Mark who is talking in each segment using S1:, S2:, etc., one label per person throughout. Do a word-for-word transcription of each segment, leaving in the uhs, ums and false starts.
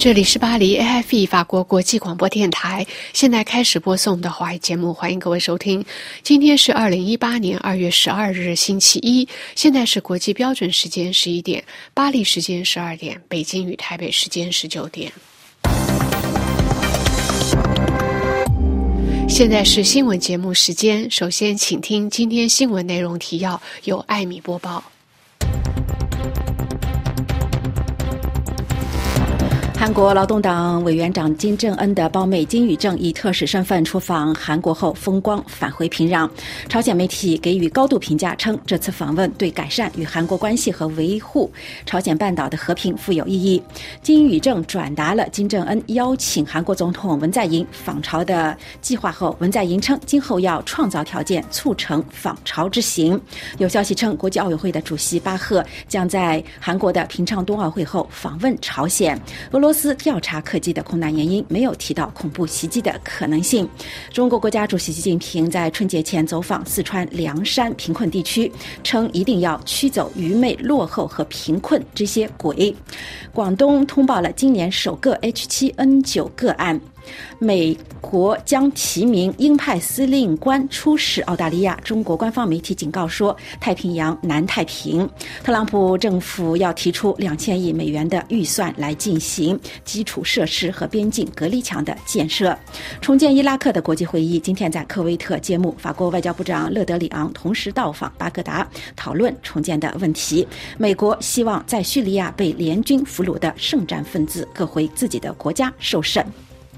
S1: 这里是巴黎 A F E 法国国际广播电台，现在开始播送我们的华语节目，欢迎各位收听。今天是二零一八年二月十二日星期一，现在是国际标准时间十一点，巴黎时间十二点，北京与台北时间十九点。现在是新闻节目时间，首先请听今天新闻内容提要，由艾米播报。
S2: 韩国劳动党委员长金正恩的胞妹金宇正以特使身份出访韩国后风光返回平壤。朝鲜媒体给予高度评价，称这次访问对改善与韩国关系和维护朝鲜半岛的和平富有意义。金宇正转达了金正恩邀请韩国总统文在寅访朝的计划后，文在寅称今后要创造条件促成访朝之行。有消息称，国际奥委会的主席巴赫将在韩国的平昌冬奥会后访问朝鲜。俄罗斯俄罗斯调查客机的空难原因，没有提到恐怖袭击的可能性。中国国家主席习近平在春节前走访四川凉山贫困地区，称一定要驱走愚昧、落后和贫困这些鬼。广东通报了今年首个 H 七 N 九 个案。美国将提名鹰派司令官出使澳大利亚，中国官方媒体警告说太平洋南太平。特朗普政府要提出两千亿美元的预算来进行基础设施和边境隔离墙的建设。重建伊拉克的国际会议今天在科威特揭幕，法国外交部长勒德里昂同时到访巴格达，讨论重建的问题。美国希望在叙利亚被联军俘虏的圣战分子各回自己的国家受审。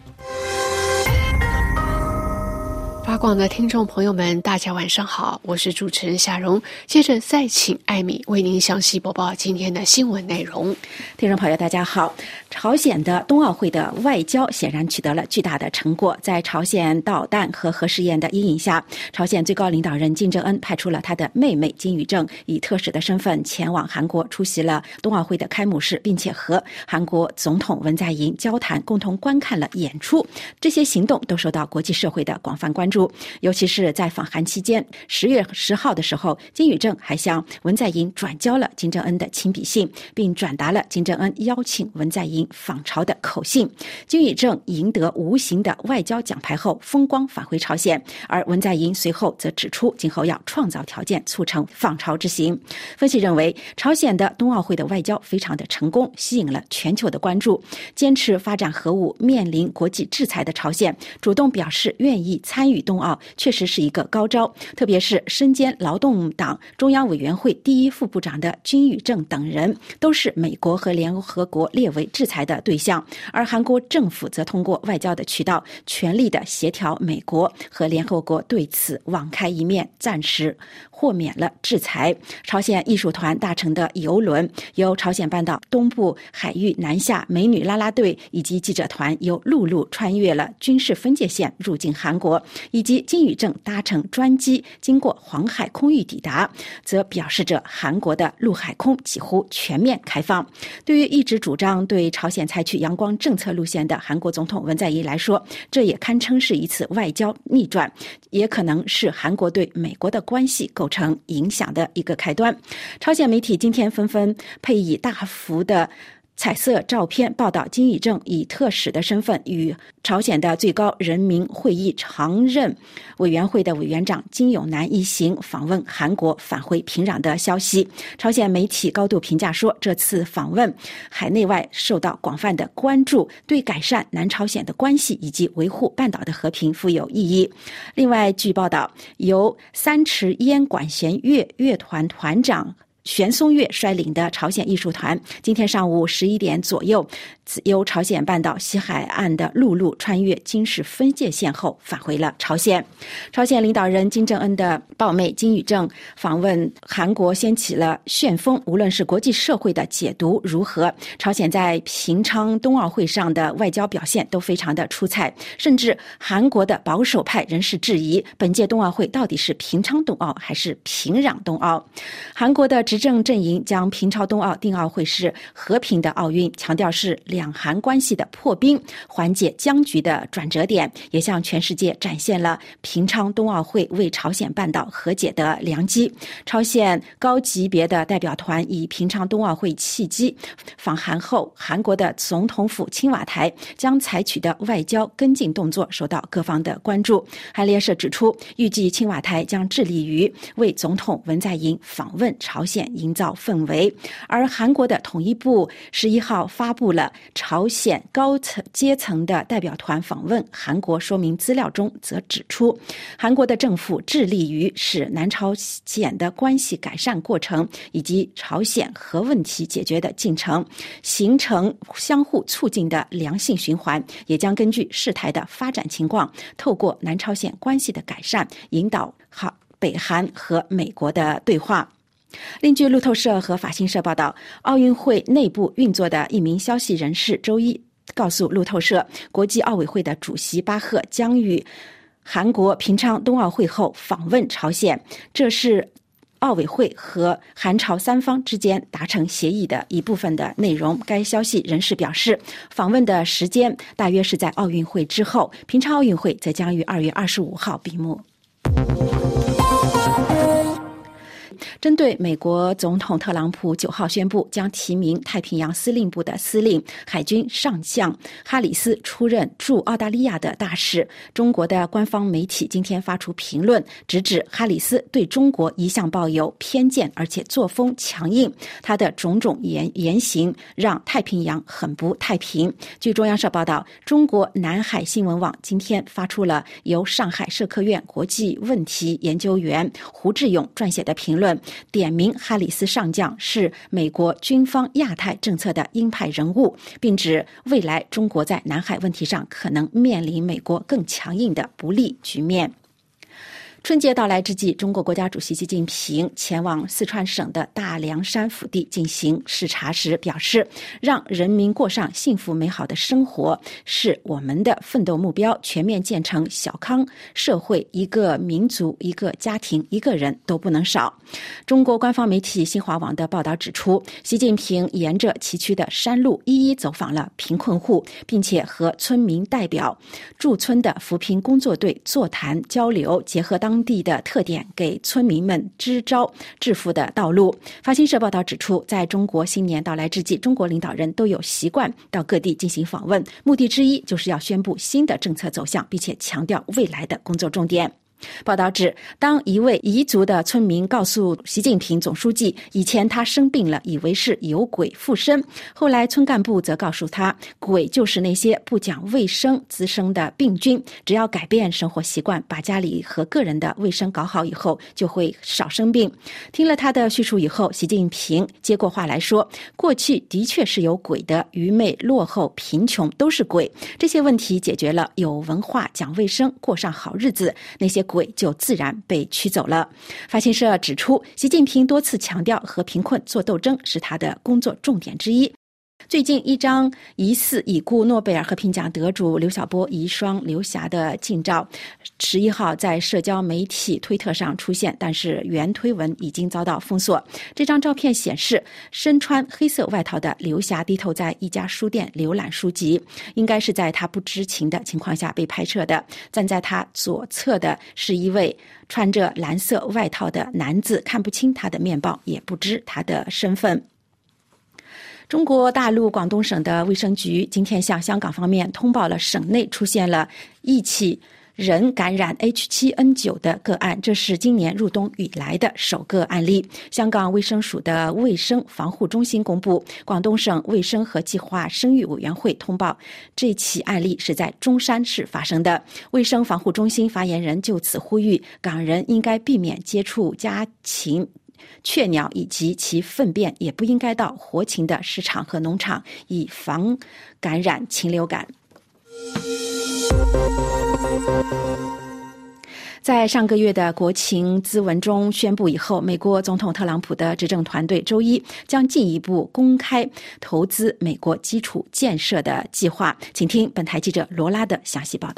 S1: 法广的听众朋友们，大家晚上好，我是主持人夏蓉。接着再请艾米为您详细播报今天的新闻内容。
S2: 听众朋友大家好，朝鲜的冬奥会的外交显然取得了巨大的成果。在朝鲜导弹和核试验的阴影下，朝鲜最高领导人金正恩派出了他的妹妹金宇正，以特使的身份前往韩国出席了冬奥会的开幕式，并且和韩国总统文在寅交谈，共同观看了演出。这些行动都受到国际社会的广泛关注，尤其是在访韩期间，十月十号的时候，金宇正还向文在寅转交了金正恩的亲笔信，并转达了金正恩邀请文在寅访朝的口信。金宇正赢得无形的外交奖牌后，风光返回朝鲜，而文在寅随后则指出，今后要创造条件促成访朝之行。分析认为，朝鲜的冬奥会的外交非常的成功，吸引了全球的关注。坚持发展核武、面临国际制裁的朝鲜，主动表示愿意参与冬奥，确实是一个高招。特别是身兼劳动党中央委员会第一副部长的金宇正等人，都是美国和联合国列为制裁的对象，而韩国政府则通过外交的渠道，全力的协调美国和联合国对此网开一面，暂时豁免了制裁。朝鲜艺术团搭乘的游轮由朝鲜半岛东部海域南下，美女啦啦队以及记者团由陆路穿越了军事分界线入境韩国，以及金宇正搭乘专机经过黄海空域抵达，则表示着韩国的陆海空几乎全面开放。对于一直主张对朝鲜采取阳光政策路线的韩国总统文在寅来说，这也堪称是一次外交逆转，也可能是韩国对美国的关系构成影响的一个开端。朝鲜媒体今天纷纷配以大幅的彩色照片报道金宇正以特使的身份与朝鲜的最高人民会议常任委员会的委员长金永南一行访问韩国返回平壤的消息。朝鲜媒体高度评价说，这次访问海内外受到广泛的关注，对改善南朝鲜的关系以及维护半岛的和平富有意义。另外，据报道，由三池烟管弦乐乐团团长玄松月率领的朝鲜艺术团今天上午十一点左右，由朝鲜半岛西海岸的陆路穿越军事分界线后返回了朝鲜。朝鲜领导人金正恩的胞妹金宇正访问韩国掀起了旋风，无论是国际社会的解读如何，朝鲜在平昌冬奥会上的外交表现都非常的出彩，甚至韩国的保守派人士质疑本届冬奥会到底是平昌冬奥还是平壤冬奥。韩国的执执政阵营将平昌冬奥定奥会是和平的奥运，强调是两韩关系的破冰、缓解僵局的转折点，也向全世界展现了平昌冬奥会为朝鲜半岛和解的良机。朝鲜高级别的代表团以平昌冬奥会契机访韩后，韩国的总统府青瓦台将采取的外交跟进动作受到各方的关注。韩联社指出，预计青瓦台将致力于为总统文在寅访问朝鲜营造氛围。而韩国的统一部十一号发布了朝鲜高层阶层的代表团访问韩国说明资料中则指出，韩国的政府致力于使南朝鲜的关系改善过程以及朝鲜核问题解决的进程形成相互促进的良性循环，也将根据事态的发展情况，透过南朝鲜关系的改善，引导北韩和美国的对话。另据路透社和法新社报道，奥运会内部运作的一名消息人士周一告诉路透社，国际奥委会的主席巴赫将于韩国平昌冬奥会后访问朝鲜，这是奥委会和韩朝三方之间达成协议的一部分的内容。该消息人士表示，访问的时间大约是在奥运会之后，平昌奥运会则将于二月二十五号闭幕。针对美国总统特朗普九号宣布将提名太平洋司令部的司令海军上将哈里斯出任驻澳大利亚的大使，中国的官方媒体今天发出评论，直指哈里斯对中国一向抱有偏见，而且作风强硬，他的种种言言行让太平洋很不太平。据中央社报道，中国南海新闻网今天发出了由上海社科院国际问题研究员胡志勇撰写的评论，点名哈里斯上将是美国军方亚太政策的鹰派人物，并指未来中国在南海问题上可能面临美国更强硬的不利局面。春节到来之际，中国国家主席习近平前往四川省的大凉山腹地进行视察时表示，让人民过上幸福美好的生活是我们的奋斗目标，全面建成小康社会，一个民族、一个家庭、一个人都不能少。中国官方媒体新华网的报道指出，习近平沿着崎岖的山路一一走访了贫困户，并且和村民代表、驻村的扶贫工作队座谈交流，结合当地的特点，给村民们支招致富的道路。法新社报道指出，在中国新年到来之际，中国领导人都有习惯到各地进行访问，目的之一就是要宣布新的政策走向，并且强调未来的工作重点。报道指，当一位彝族的村民告诉习近平总书记，以前他生病了，以为是有鬼附身，后来村干部则告诉他，鬼就是那些不讲卫生滋生的病菌，只要改变生活习惯，把家里和个人的卫生搞好以后，就会少生病。听了他的叙述以后，习近平接过话来说，过去的确是有鬼的，愚昧、落后、贫穷都是鬼，这些问题解决了，有文化、讲卫生，过上好日子，那些鬼就自然被驱走了。法新社指出，习近平多次强调和贫困做斗争是他的工作重点之一。最近一张疑似已故诺贝尔和平奖得主刘晓波遗孀刘霞的近照，十一号在社交媒体推特上出现，但是原推文已经遭到封锁。这张照片显示，身穿黑色外套的刘霞低头在一家书店浏览书籍，应该是在她不知情的情况下被拍摄的。站在她左侧的是一位穿着蓝色外套的男子，看不清他的面貌，也不知他的身份。中国大陆广东省的卫生局今天向香港方面通报了省内出现了一起人感染 H 七 N 九 的个案，这是今年入冬以来的首个案例。香港卫生署的卫生防护中心公布，广东省卫生和计划生育委员会通报，这起案例是在中山市发生的。卫生防护中心发言人就此呼吁，港人应该避免接触家禽、雀鸟以及其粪便，也不应该到活禽的市场和农场，以防感染禽流感。在上个月的国情咨文中宣布以后，美国总统特朗普的执政团队周一将进一步公开投资美国基础建设的计划。请听本台记者罗拉的详细报道。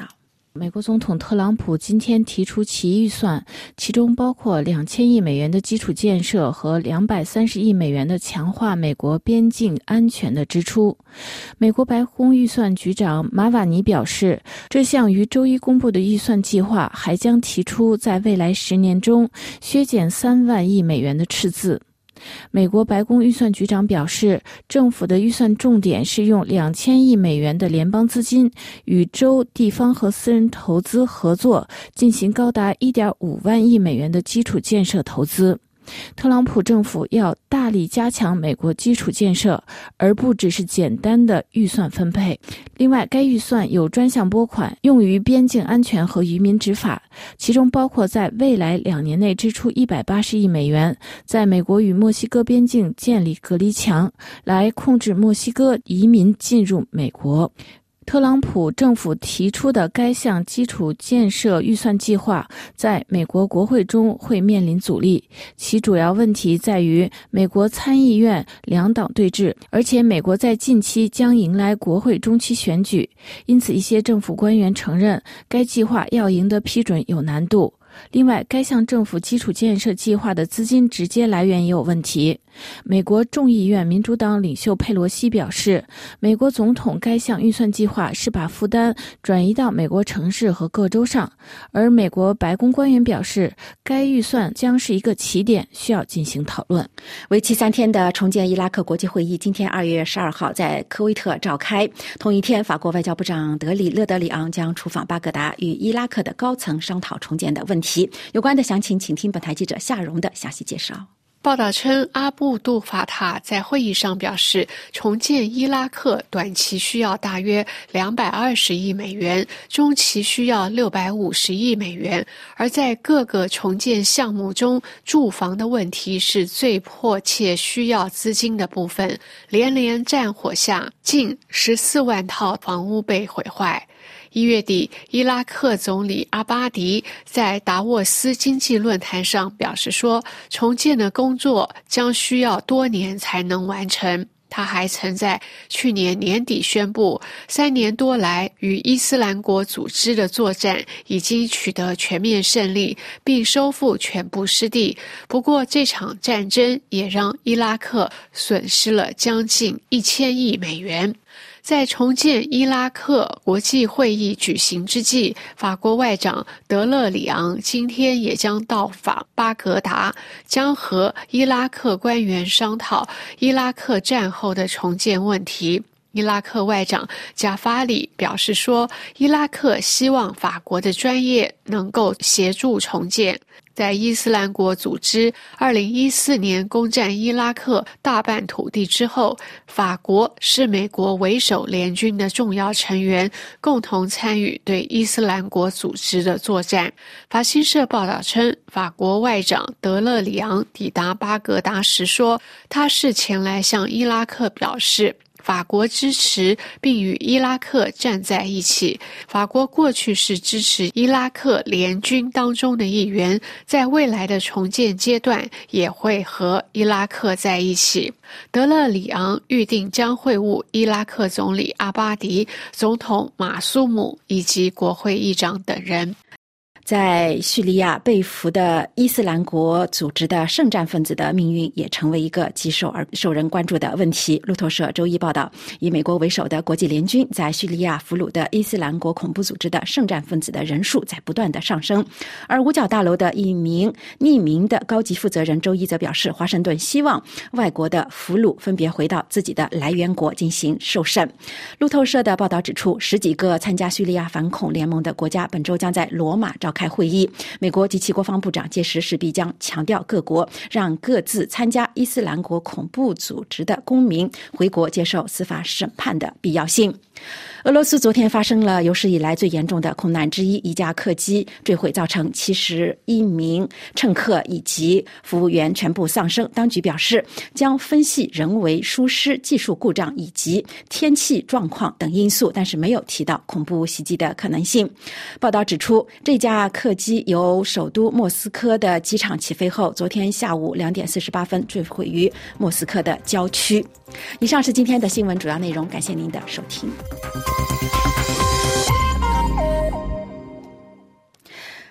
S3: 美国总统特朗普今天提出其预算，其中包括两千亿美元的基础建设和两百三十亿美元的强化美国边境安全的支出。美国白宫预算局长马瓦尼表示，这项于周一公布的预算计划还将提出在未来十年中削减三万亿美元的赤字。美国白宫预算局长表示，政府的预算重点是用两千亿美元的联邦资金与州、地方和私人投资合作，进行高达 一点五万亿美元的基础建设投资。特朗普政府要大力加强美国基础建设，而不只是简单的预算分配。另外，该预算有专项拨款用于边境安全和渔民执法，其中包括在未来两年内支出一百八十亿美元，在美国与墨西哥边境建立隔离墙，来控制墨西哥移民进入美国。特朗普政府提出的该项基础建设预算计划在美国国会中会面临阻力，其主要问题在于美国参议院两党对峙，而且美国在近期将迎来国会中期选举，因此一些政府官员承认该计划要赢得批准有难度。另外，该项政府基础建设计划的资金直接来源也有问题。美国众议院民主党领袖佩洛西表示，美国总统该项预算计划是把负担转移到美国城市和各州上，而美国白宫官员表示，该预算将是一个起点，需要进行讨论。
S2: 为期三天的重建伊拉克国际会议今天二月十二号在科威特召开。同一天，法国外交部长德里勒德里昂将出访巴格达，与伊拉克的高层商讨重建的问题。有关的详情，请听本台记者夏蓉的详细介绍。
S1: 报道称，阿布杜法塔在会议上表示，重建伊拉克短期需要大约两百二十亿美元，中期需要六百五十亿美元。而在各个重建项目中，住房的问题是最迫切需要资金的部分。连连战火下，近十四万套房屋被毁坏。一月底，伊拉克总理阿巴迪在达沃斯经济论坛上表示说，重建的工作将需要多年才能完成。他还曾在去年年底宣布，三年多来与伊斯兰国组织的作战已经取得全面胜利，并收复全部失地。不过，这场战争也让伊拉克损失了将近一千亿美元。在重建伊拉克国际会议举行之际，法国外长德勒里昂今天也将到访巴格达，将和伊拉克官员商讨伊拉克战后的重建问题。伊拉克外长贾法里表示说，伊拉克希望法国的专业能够协助重建。在伊斯兰国组织二零一四年攻占伊拉克大半土地之后，法国是美国为首联军的重要成员，共同参与对伊斯兰国组织的作战。法新社报道称，法国外长德勒里昂抵达巴格达时说，他是前来向伊拉克表示法国支持并与伊拉克站在一起。法国过去是支持伊拉克联军当中的一员，在未来的重建阶段也会和伊拉克在一起。德勒里昂预定将会晤伊拉克总理阿巴迪、总统马苏姆以及国会议长等人。
S2: 在叙利亚被俘的伊斯兰国组织的圣战分子的命运也成为一个极受而受人关注的问题。路透社周一报道，以美国为首的国际联军在叙利亚俘虏的伊斯兰国恐怖组织的圣战分子的人数在不断的上升。而五角大楼的一名匿名的高级负责人周一则表示，华盛顿希望外国的俘虏分别回到自己的来源国进行受审。路透社的报道指出，十几个参加叙利亚反恐联盟的国家本周将在罗马召开会议，美国及其国防部长届时势必将强调各国让各自参加伊斯兰国恐怖组织的公民回国接受司法审判的必要性。俄罗斯昨天发生了有史以来最严重的空难之一，一架客机坠毁，造成七十一名乘客以及服务员全部丧生。当局表示将分析人为疏失、技术故障以及天气状况等因素，但是没有提到恐怖袭击的可能性。报道指出，这架客机由首都莫斯科的机场起飞后，昨天下午两点四十八分坠毁于莫斯科的郊区。以上是今天的新闻主要内容，感谢您的收听。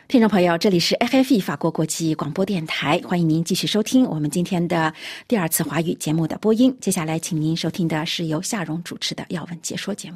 S2: 听众朋友，这里是 F F E 法国国际广播电台，欢迎您继续收听我们今天的第二次华语节目的播音。接下来请您收听的是由夏蓉主持的要闻解说节目。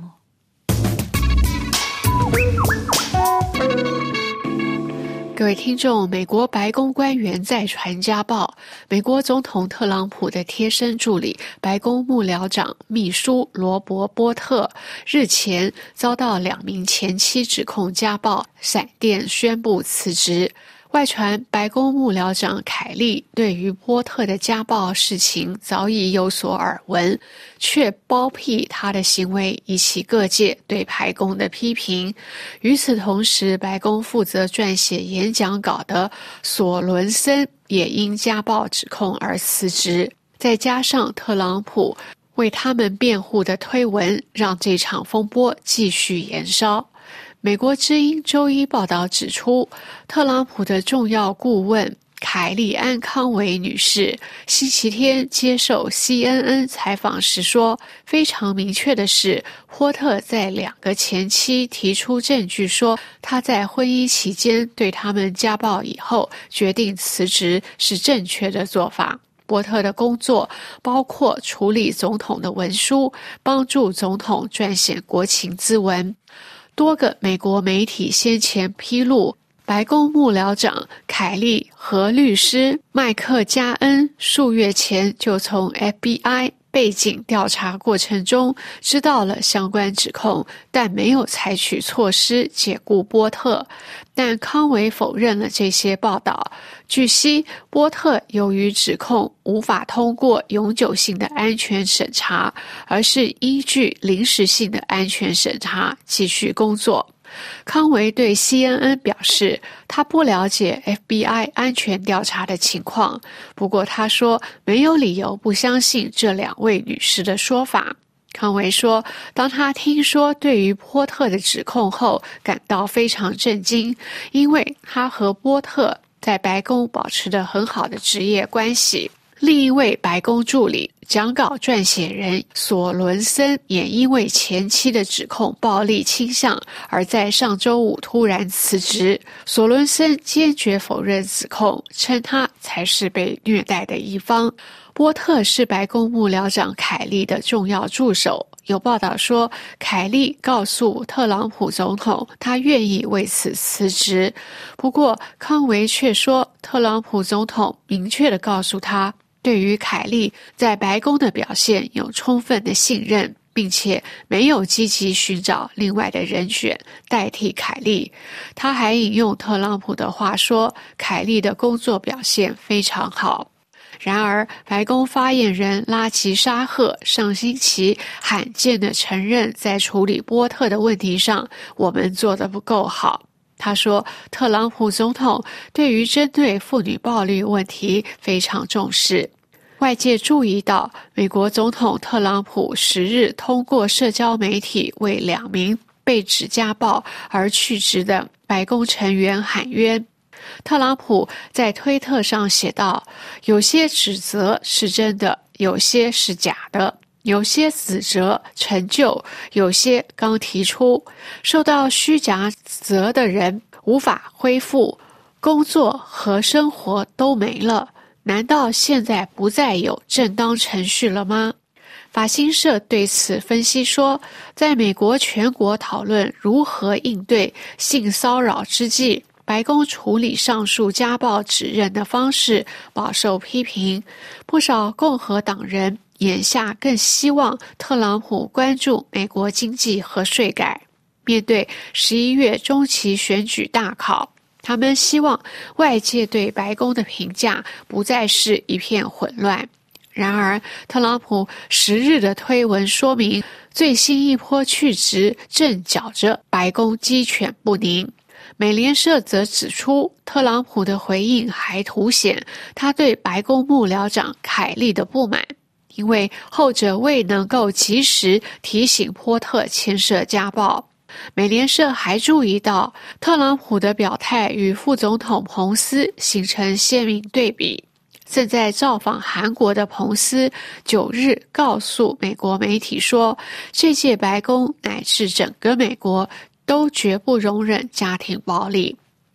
S1: 各位听众，美国白宫官员再传家暴，美国总统特朗普的贴身助理、白宫幕僚长秘书罗伯·波特日前遭到两名前妻指控家暴，闪电宣布辞职。外传白宫幕僚长凯利对于波特的家暴事情早已有所耳闻，却包庇他的行为引起各界对白宫的批评。与此同时，白宫负责撰写演讲稿的索伦森也因家暴指控而辞职。再加上特朗普为他们辩护的推文，让这场风波继续延烧。美国之音周一报道指出，特朗普的重要顾问凯利安康维女士星期天接受 C N N 采访时说，非常明确的是，波特在两个前妻提出证据说他在婚姻期间对他们家暴以后决定辞职是正确的做法。波特的工作包括处理总统的文书，帮助总统撰写国情咨文。多个美国媒体先前披露，白宫幕僚长凯利和律师麦克加恩数月前就从 F B I 背景调查过程中知道了相关指控，但没有采取措施解雇波特。但康维否认了这些报道。据悉，波特由于指控无法通过永久性的安全审查，而是依据临时性的安全审查继续工作。康维对 C N N 表示，他不了解 F B I 安全调查的情况，不过他说没有理由不相信这两位女士的说法。康维说，当他听说对于波特的指控后，感到非常震惊，因为他和波特在白宫保持着很好的职业关系。另一位白宫助理讲稿撰写人索伦森也因为前妻的指控暴力倾向而在上周五突然辞职。索伦森坚决否认指控，称他才是被虐待的一方。波特是白宫幕僚长凯利的重要助手。有报道说，凯利告诉特朗普总统他愿意为此辞职。不过康维却说，特朗普总统明确地告诉他，对于凯利在白宫的表现有充分的信任，并且没有积极寻找另外的人选代替凯利。他还引用特朗普的话说，凯利的工作表现非常好。然而，白宫发言人拉吉沙赫上星期罕见地承认，在处理波特的问题上，我们做得不够好。他说，特朗普总统对于针对妇女暴力问题非常重视。外界注意到，美国总统特朗普十日通过社交媒体为两名被指家暴而去职的白宫成员喊冤。特朗普在推特上写道，有些指责是真的，有些是假的，有些指责成就，有些刚提出，受到虚假指责的人无法恢复，工作和生活都没了。难道现在不再有正当程序了吗？法新社对此分析说，在美国全国讨论如何应对性骚扰之际，白宫处理上述家暴指认的方式饱受批评。不少共和党人眼下更希望特朗普关注美国经济和税改。面对十一月中期选举大考，他们希望外界对白宫的评价不再是一片混乱。然而，特朗普十日的推文说明，最新一波去职正搅着白宫鸡犬不宁。美联社则指出，特朗普的回应还凸显他对白宫幕僚长凯利的不满，因为后者未能够及时提醒波特牵涉家暴。美联社还注意到，特朗普的表态与副总统彭斯形成鲜明对比。正在造访韩国的彭斯九日告诉美国媒体说，这届白宫乃至整个美国都绝不容忍家庭暴力。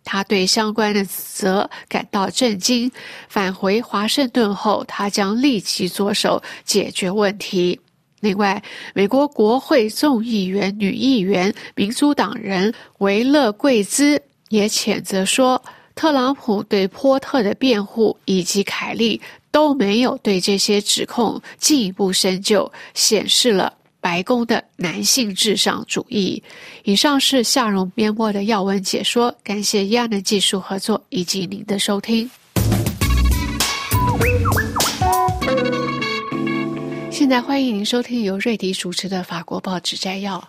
S1: 他对相关的指责感到震惊。返回华盛顿后，他将立即着手解决问题。另外，美国国会众议员女议员民主党人维勒贵兹也谴责说，特朗普对波特的辩护以及凯利都没有对这些指控进一步深究，显示了白宫的男性至上主义。以上是夏蓉编播的要闻解说，感谢亚的技术合作以及您的收听。现在欢迎您收听由瑞迪主持的法国报纸摘要。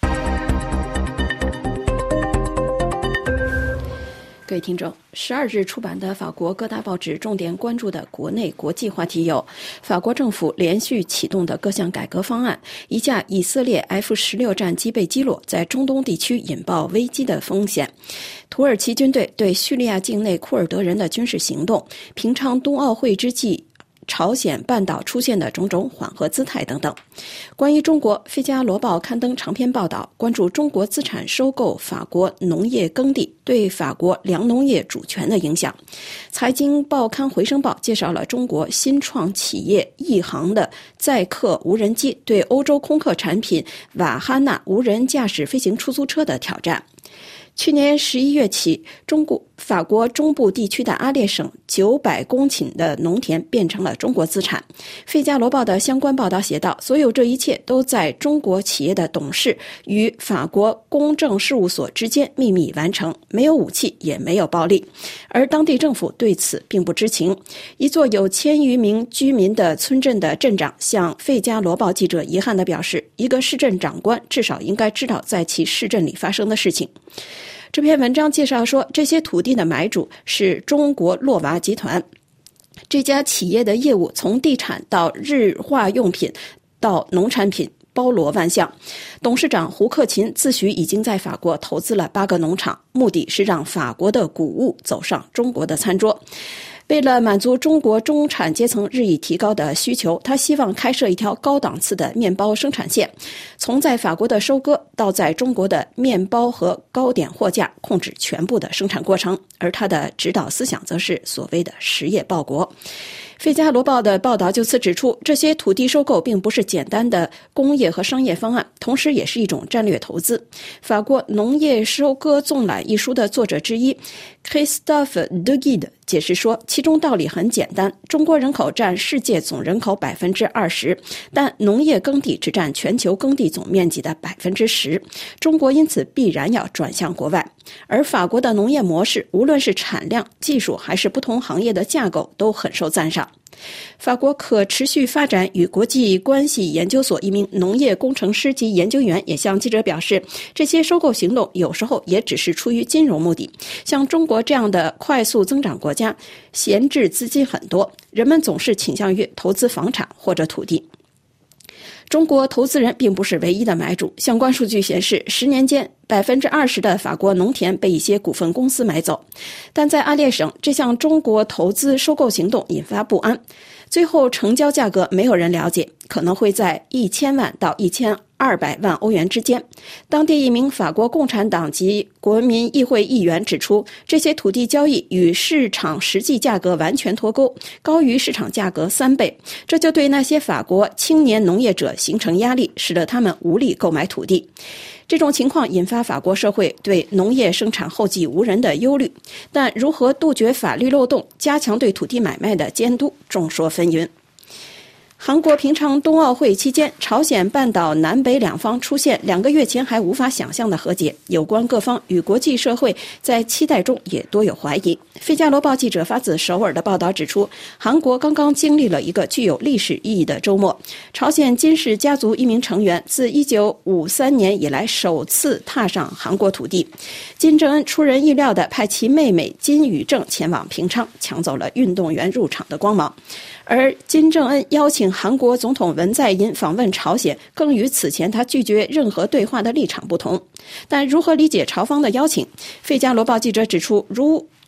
S4: 各位听众，十二日出版的法国各大报纸重点关注的国内国际话题有：法国政府连续启动的各项改革方案，一架以色列 F 十六 战机被击落，在中东地区引爆危机的风险；土耳其军队对叙利亚境内库尔德人的军事行动；平昌冬奥会之际朝鲜半岛出现的种种缓和姿态等等。关于中国，《费加罗报》刊登长篇报道，关注中国资产收购法国农业耕地对法国粮农业主权的影响。财经报刊《回声报》介绍了中国新创企业亿航的载客无人机对欧洲空客产品瓦哈纳无人驾驶飞行出租车的挑战。去年十一月起，中国法国中部地区的阿列省九百公顷的农田变成了中国资产。《费加罗报》的相关报道写道，所有这一切都在中国企业的董事与法国公证事务所之间秘密完成，没有武器，也没有暴力，而当地政府对此并不知情。一座有千余名居民的村镇的镇长向《费加罗报》记者遗憾地表示，一个市镇长官至少应该知道在其市镇里发生的事情。这篇文章介绍说，这些土地的买主是中国洛娃集团。这家企业的业务从地产到日化用品到农产品，包罗万象。董事长胡克勤自诩已经在法国投资了八个农场，目的是让法国的谷物走上中国的餐桌。为了满足中国中产阶层日益提高的需求，他希望开设一条高档次的面包生产线，从在法国的收割到在中国的面包和糕点货架，控制全部的生产过程。而他的指导思想则是所谓的实业报国。《费加罗报》的报道就此指出，这些土地收购并不是简单的工业和商业方案，同时也是一种战略投资。法国《农业收割纵览》一书的作者之一 Christophe Duguid 解释说，其中道理很简单，中国人口占世界总人口 百分之二十， 但农业耕地只占全球耕地总面积的 百分之十， 中国因此必然要转向国外。而法国的农业模式，无论是产量、技术还是不同行业的架构，都很受赞赏。法国可持续发展与国际关系研究所一名农业工程师及研究员也向记者表示，这些收购行动有时候也只是出于金融目的。像中国这样的快速增长国家，闲置资金很多，人们总是倾向于投资房产或者土地。中国投资人并不是唯一的买主，相关数据显示，十年间 百分之二十 的法国农田被一些股份公司买走。但在阿列省，这项中国投资收购行动引发不安，最后成交价格没有人了解，可能会在一千万到一千二百万欧元之间。当地一名法国共产党籍国民议会议员指出，这些土地交易与市场实际价格完全脱钩，高于市场价格三倍，这就对那些法国青年农业者形成压力，使得他们无力购买土地。这种情况引发法国社会对农业生产后继无人的忧虑，但如何杜绝法律漏洞，加强对土地买卖的监督，众说纷纭。韩国平昌冬奥会期间，朝鲜半岛南北两方出现两个月前还无法想象的和解，有关各方与国际社会在期待中也多有怀疑。费加罗报记者发自首尔的报道指出，韩国刚刚经历了一个具有历史意义的周末。朝鲜金氏家族一名成员自一九五三年以来首次踏上韩国土地，金正恩出人意料地派其妹妹金宇正前往平昌，抢走了运动员入场的光芒。而金正恩邀请韩国总统文在寅访问朝鲜，更与此前他拒绝任何对话的立场不同。但如何理解朝方的邀请？费加罗报记者指出，如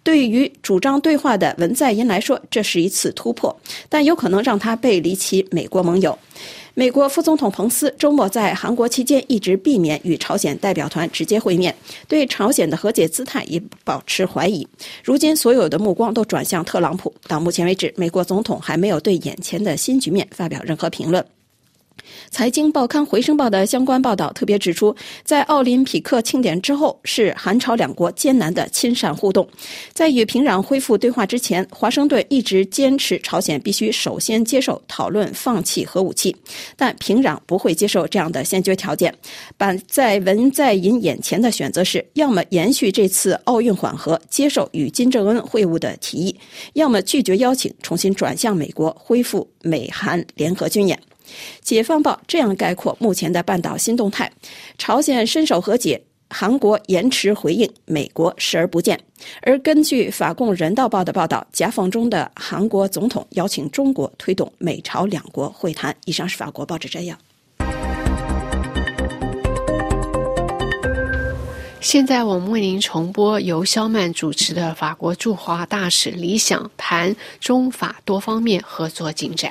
S4: 对于主张对话的文在寅来说，这是一次突破，但有可能让他背离其美国盟友。美国副总统彭斯周末在韩国期间一直避免与朝鲜代表团直接会面，对朝鲜的和解姿态也保持怀疑。如今所有的目光都转向特朗普，到目前为止，美国总统还没有对眼前的新局面发表任何评论。财经报刊《回声报》的相关报道特别指出，在奥林匹克庆典之后，是韩朝两国艰难的亲善互动。在与平壤恢复对话之前，华盛顿一直坚持朝鲜必须首先接受讨论放弃核武器，但平壤不会接受这样的先决条件。摆在文在寅眼前的选择是，要么延续这次奥运缓和，接受与金正恩会晤的提议，要么拒绝邀请，重新转向美国，恢复美韩联合军演。解放报这样概括目前的半岛新动态：朝鲜伸手和解，韩国延迟回应，美国视而不见。而根据法共人道报的报道，夹缝中的韩国总统邀请中国推动美朝两国会谈。以上是法国报纸摘要。
S1: 现在我们为您重播由肖曼主持的法国驻华大使李想谈中法多方面合作进展。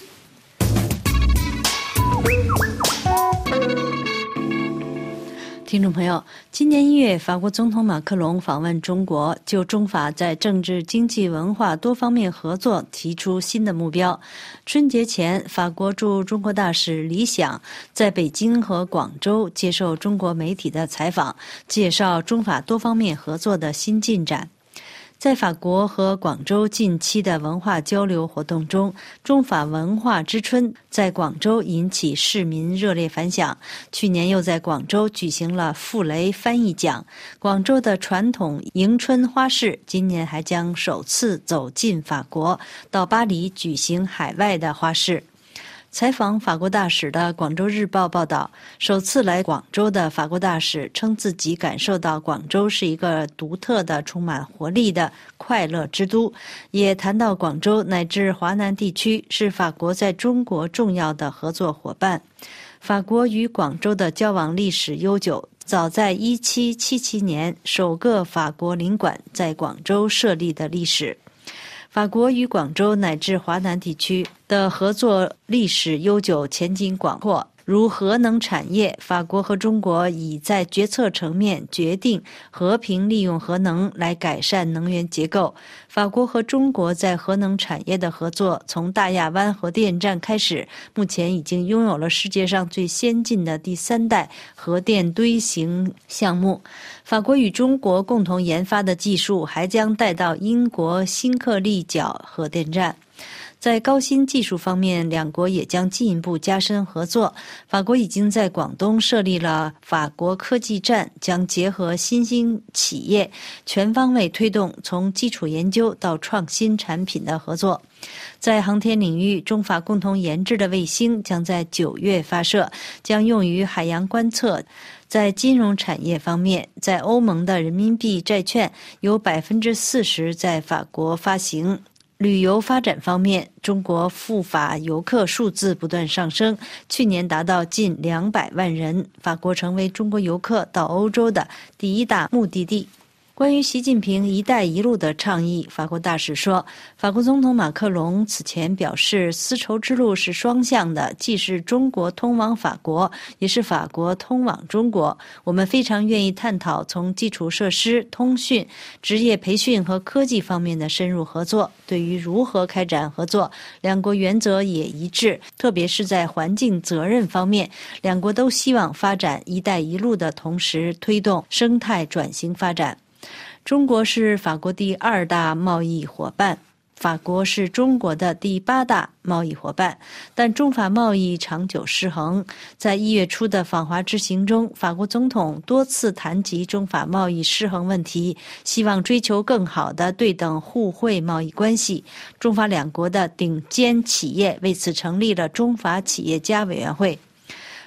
S5: 听众朋友，今年一月，法国总统马克龙访问中国，就中法在政治、经济、文化多方面合作提出新的目标。春节前，法国驻中国大使李想在北京和广州接受中国媒体的采访，介绍中法多方面合作的新进展。在法国和广州近期的文化交流活动中，中法文化之春在广州引起市民热烈反响。去年又在广州举行了傅雷翻译奖。广州的传统迎春花市今年还将首次走进法国，到巴黎举行海外的花市。采访法国大使的《广州日报》报道，首次来广州的法国大使称自己感受到广州是一个独特的、充满活力的快乐之都，也谈到广州乃至华南地区是法国在中国重要的合作伙伴。法国与广州的交往历史悠久，早在一七七七年，首个法国领馆在广州设立的历史。法国与广州乃至华南地区的合作历史悠久，前景广阔。如核能产业，法国和中国已在决策层面决定和平利用核能来改善能源结构。法国和中国在核能产业的合作从大亚湾核电站开始，目前已经拥有了世界上最先进的第三代核电堆型项目。法国与中国共同研发的技术还将带到英国新克利角核电站。在高新技术方面，两国也将进一步加深合作。法国已经在广东设立了法国科技站，将结合新兴企业，全方位推动从基础研究到创新产品的合作。在航天领域，中法共同研制的卫星将在九月发射，将用于海洋观测。在金融产业方面，在欧盟的人民币债券有百分之四十在法国发行。旅游发展方面，中国赴法游客数字不断上升，去年达到近两百万人，法国成为中国游客到欧洲的第一大目的地。关于习近平“一带一路”的倡议，法国大使说，法国总统马克龙此前表示，丝绸之路是双向的，既是中国通往法国，也是法国通往中国。我们非常愿意探讨从基础设施、通讯、职业培训和科技方面的深入合作。对于如何开展合作，两国原则也一致，特别是在环境责任方面，两国都希望发展“一带一路”的同时推动生态转型发展。中国是法国第二大贸易伙伴，法国是中国的第八大贸易伙伴，但中法贸易长久失衡。在一月初的访华之行中，法国总统多次谈及中法贸易失衡问题，希望追求更好的对等互惠贸易关系。中法两国的顶尖企业为此成立了中法企业家委员会。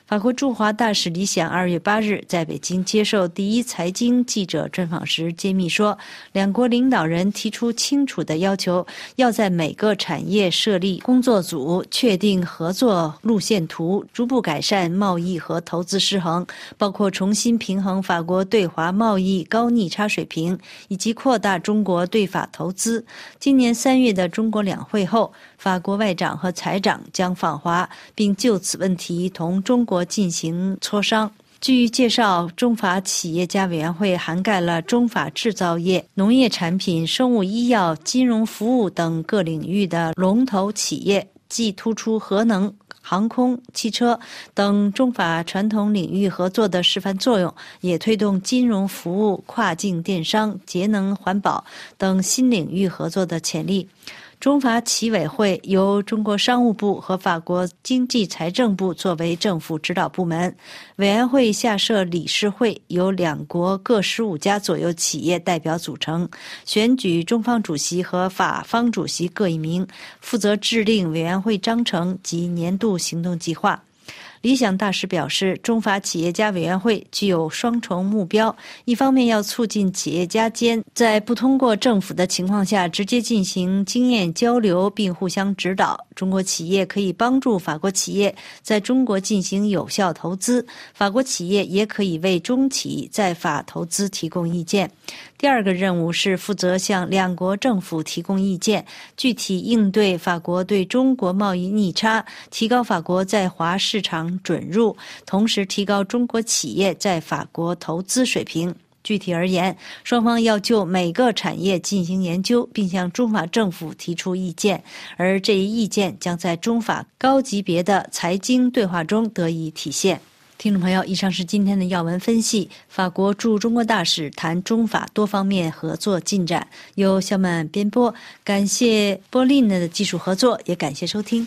S5: 法国驻华大使李想二月八日在北京接受第一财经记者专访时揭秘说，两国领导人提出清楚的要求，要在每个产业设立工作组，确定合作路线图，逐步改善贸易和投资失衡，包括重新平衡法国对华贸易高逆差水平，以及扩大中国对法投资。今年三月的中国两会后，法国外长和财长将访华，并就此问题同中国进行磋商。据介绍，中法企业家委员会涵盖了中法制造业、农业产品、生物医药、金融服务等各领域的龙头企业，既突出核能、航空、汽车等中法传统领域合作的示范作用，也推动金融服务、跨境电商、节能环保等新领域合作的潜力。中法企委会由中国商务部和法国经济财政部作为政府指导部门，委员会下设理事会，由两国各十五家左右企业代表组成，选举中方主席和法方主席各一名，负责制定委员会章程及年度行动计划。理想大使表示，中法企业家委员会具有双重目标，一方面要促进企业家间在不通过政府的情况下直接进行经验交流并互相指导，中国企业可以帮助法国企业在中国进行有效投资，法国企业也可以为中企在法投资提供意见。第二个任务是负责向两国政府提供意见，具体应对法国对中国贸易逆差，提高法国在华市场准入，同时提高中国企业在法国投资水平。具体而言，双方要就每个产业进行研究，并向中法政府提出意见，而这一意见将在中法高级别的财经对话中得以体现。听众朋友，以上是今天的要闻分析。法国驻中国大使谈中法多方面合作进展，由小满编播。感谢波林的技术合作，也感谢收听。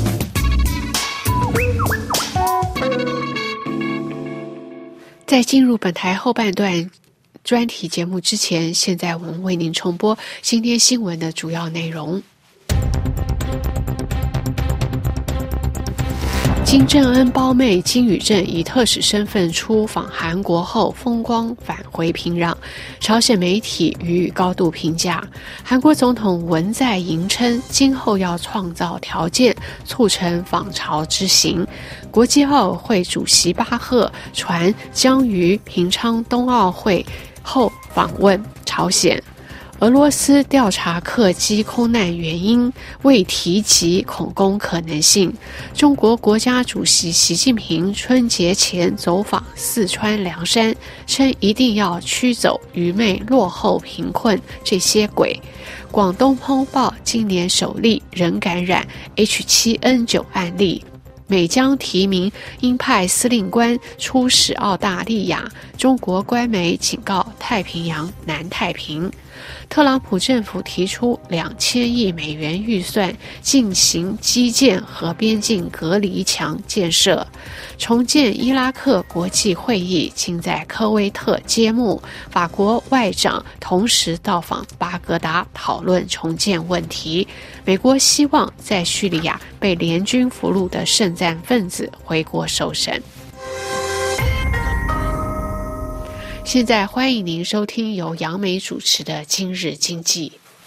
S1: 在进入本台后半段专题节目之前，现在我们为您重播今天新闻的主要内容。金正恩胞妹金宇镇以特使身份出访韩国后风光返回平壤，朝鲜媒体予以高度评价。韩国总统文在寅称，今后要创造条件，促成访朝之行。国际奥委会主席巴赫传将于平昌冬奥会后访问朝鲜。俄罗斯调查客机空难原因，未提及恐攻可能性。中国国家主席习近平春节前走访四川凉山，称一定要驱走愚昧、落后、贫困这些鬼。广东通报今年首例人感染 H 七 N 九 案例。美将提名鹰派司令官出使澳大利亚，中国官媒警告太平洋南太平。特朗普政府提出两千亿美元预算进行基建和边境隔离墙建设。重建伊拉克国际会议竟在科威特揭幕，法国外长同时到访巴格达讨论重建问题。美国希望在叙利亚被联军俘虏的圣战分子回国受审。现在欢迎您收听由杨梅主持的《今日经济》。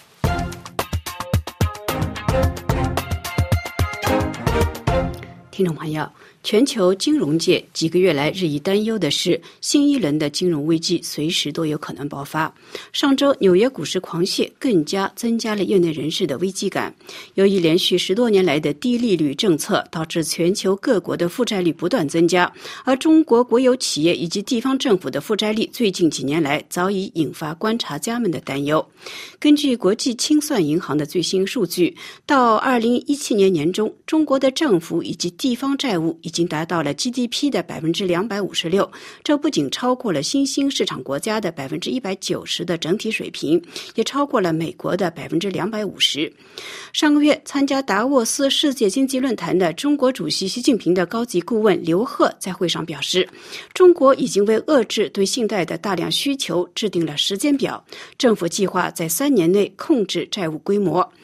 S6: 听众朋友，全球金融界几个月来日益担忧的是，新一轮的金融危机随时都有可能爆发。上周纽约股市狂泻，更加增加了业内人士的危机感。由于连续十多年来的低利率政策，导致全球各国的负债率不断增加，而中国国有企业以及地方政府的负债率最近几年来早已引发观察家们的担忧。根据国际清算银行的最新数据，到二零一七年年中，中国的政府以及地方债务已经达到了 G D P 的 百分之两百五十六， 这不仅超过了新兴市场国家的 百分之一百九十 的整体水平，也超过了美国的 百分之两百五十。 上个月参加达沃斯世界经济论坛的中国主席习近平的高级顾问刘鹤在会上表示，中国已经为遏制对信贷的大量需求制定了时间表，政府计划在三年内控制债务规模。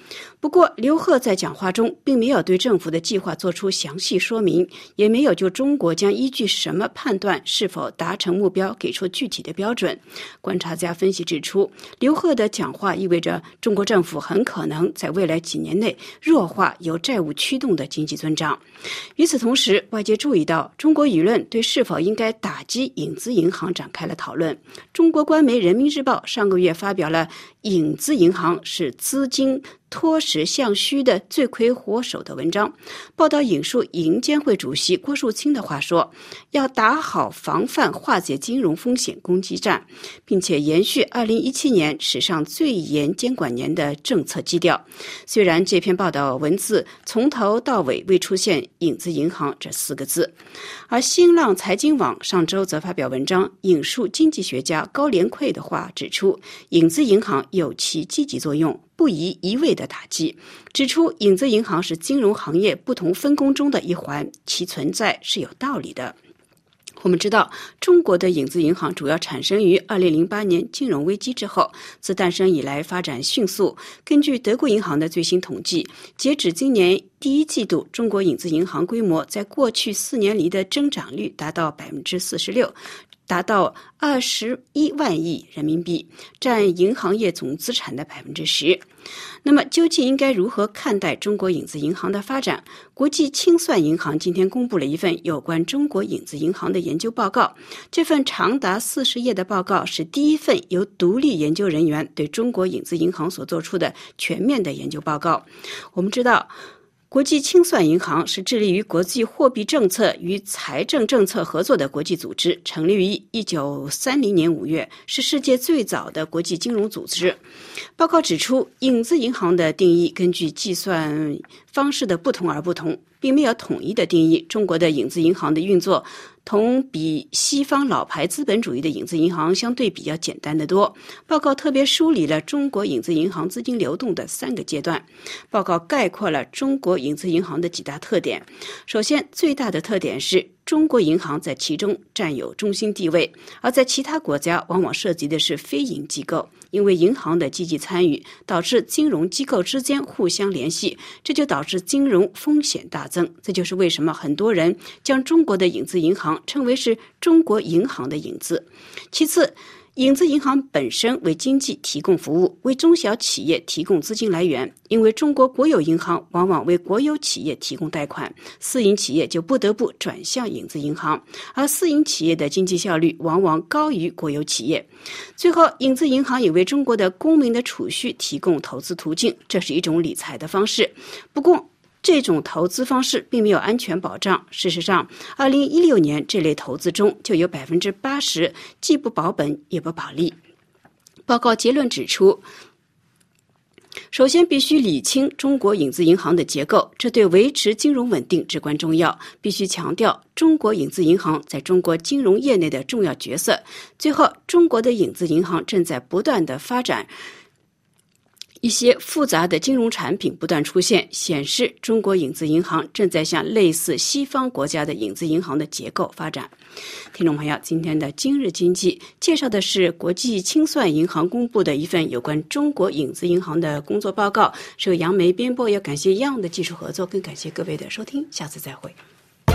S6: 不过，刘鹤在讲话中并没有对政府的计划做出详细说明，也没有就中国将依据什么判断是否达成目标给出具体的标准。观察家分析指出，刘鹤的讲话意味着中国政府很可能在未来几年内弱化由债务驱动的经济增长。与此同时，外界注意到中国舆论对是否应该打击影子银行展开了讨论。中国官媒《人民日报》上个月发表了影子银行是资金脱实向虚的罪魁祸首的文章，报道引述银监会主席郭树清的话说，要打好防范化解金融风险攻击战，并且延续二零一七年史上最严监管年的政策基调。虽然这篇报道文字从头到尾未出现影子银行这四个字，而新浪财经网上周则发表文章，引述经济学家高连溃的话，指出影子银行有其积极作用，不宜一味的打击，指出影子银行是金融行业不同分工中的一环，其存在是有道理的。我们知道，中国的影子银行主要产生于二零零八年金融危机之后，自诞生以来发展迅速。根据德国银行的最新统计，截止今年第一季度，中国影子银行规模在过去四年里的增长率达到百分之四十六。达到二十一万亿人民币，占银行业总资产的百分之十。那么，究竟应该如何看待中国影子银行的发展？国际清算银行今天公布了一份有关中国影子银行的研究报告。这份长达四十页的报告是第一份由独立研究人员对中国影子银行所做出的全面的研究报告。我们知道，国际清算银行是致力于国际货币政策与财政政策合作的国际组织，成立于一九三零年五月，是世界最早的国际金融组织。报告指出，影子银行的定义根据计算方式的不同而不同，并没有统一的定义。中国的影子银行的运作同比西方老牌资本主义的影子银行相对比较简单得多。报告特别梳理了中国影子银行资金流动的三个阶段。报告概括了中国影子银行的几大特点。首先，最大的特点是中国银行在其中占有中心地位，而在其他国家往往涉及的是非银机构。因为银行的积极参与，导致金融机构之间互相联系，这就导致金融风险大增。这就是为什么很多人将中国的影子银行称为是中国银行的影子。其次，影子银行本身为经济提供服务，为中小企业提供资金来源。因为中国国有银行往往为国有企业提供贷款，私营企业就不得不转向影子银行，而私营企业的经济效率往往高于国有企业。最后，影子银行也为中国的公民的储蓄提供投资途径，这是一种理财的方式。不过，这种投资方式并没有安全保障。事实上，二零一六年这类投资中就有百分之八十既不保本也不保利。报告结论指出，首先必须理清中国影子银行的结构，这对维持金融稳定至关重要。必须强调中国影子银行在中国金融业内的重要角色。最后，中国的影子银行正在不断的发展，一些复杂的金融产品不断出现，显示中国影子银行正在向类似西方国家的影子银行的结构发展。听众朋友，今天的今日经济介绍的是国际清算银行公布的一份有关中国影子银行的工作报告，是由杨梅编播，要感谢样的技术合作，更感谢各位的收听，下次再会。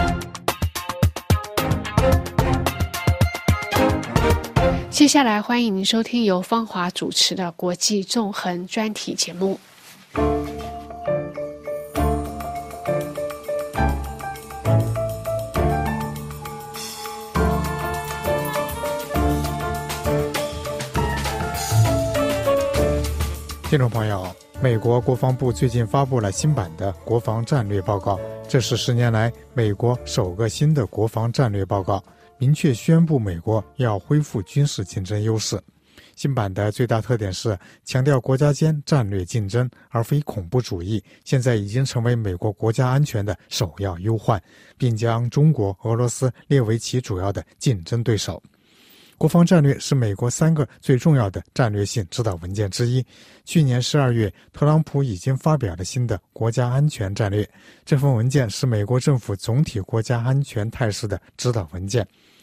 S1: 接下来欢迎您收听由芳华主持的国际纵横专题节目。
S7: 听众朋友，美国国防部最近发布了新版的国防战略报告，这是十年来美国首个新的国防战略报告，明确宣布美国要恢复军事竞争优势。新版的最大特点是强调国家间战略竞争，而非恐怖主义，现在已经成为美国国家安全的首要忧患，并将中国、俄罗斯列为其主要的竞争对手。国防战略是美国三个最重要的战略性指导文件之一。去年十二月，特朗普已经发表了新的国家安全战略。这份文件是美国政府总体国家安全态势的指导文件。